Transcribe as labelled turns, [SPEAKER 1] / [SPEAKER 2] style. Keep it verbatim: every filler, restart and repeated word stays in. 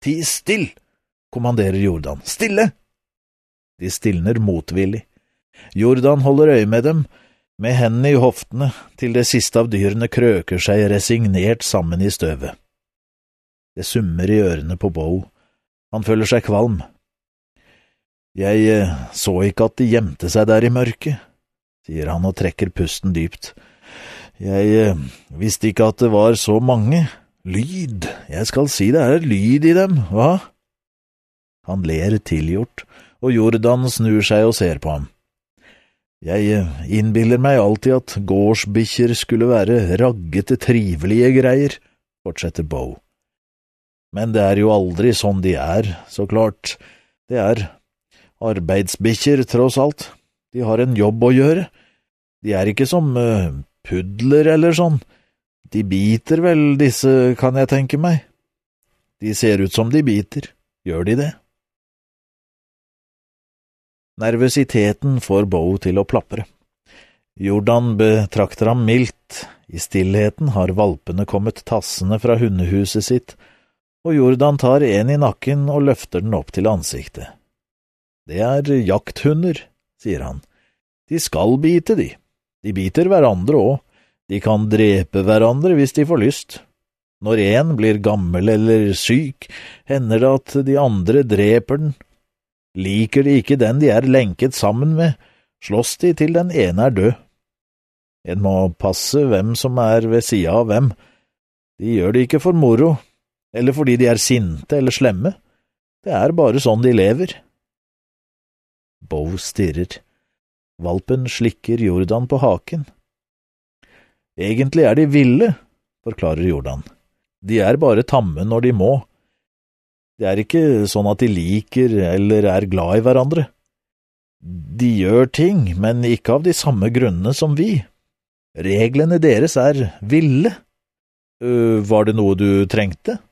[SPEAKER 1] Ti still, kommanderer Jordan. Stille! De stilner motvillig. Jordan holder øye med dem, med hendene i hoftene, til det siste av dyrene krøker seg resignert sammen i støvet. Det summer i ørene på Bo. Han føler seg kvalm. Jeg eh, så ikke at de gjemte seg der i mørket, sier han og trekker pusten dypt. Jeg eh, visste ikke at det var så mange. Lyd, jeg skal si det er lyd i dem, hva? Han ler tilgjort, og Jordan snur seg og ser på ham. Jeg innbiller meg alltid at gårdsbikkjer skulle være raggete, trivelige greier, fortsetter Bo. Men det er jo aldri sånn de er, så klart. Det er arbeidsbikkjer, tross alt. De har en jobb å gjøre. De er ikke som uh, pudler eller sånn. De biter vel, disse, kan jeg tenke meg. De ser ut som de biter. Gjør de det? Nervøsiteten får Bo til å plapre. Jordan betrakter ham mildt. I stillheten har valpene kommet tassende fra hundehuset sitt, og Jordan tar en i nakken og løfter den opp til ansiktet. Det er jakthunder, sier han. De skal bite, de. De biter hverandre også. De kan drepe hverandre hvis de får lyst. Når en blir gammel eller syk, hender det at de andre dreper den. Liker de ikke den de er lenket sammen med, slåss de til den ene er død. En må passe hvem som er ved siden av hvem. De gjør det ikke for moro, eller fordi de er sinte eller slemme. Det er bare sånn de lever. Bo stirrer. Valpen slikker Jordan på haken. Egentlig er de ville, forklarer Jordan. De er bare tamme når de må. Det er ikke sånn at de liker eller er glad i hverandre. De gjør ting, men ikke av de samme grunnene som vi. Reglene deres er ville. Øh, var det noe du trengte?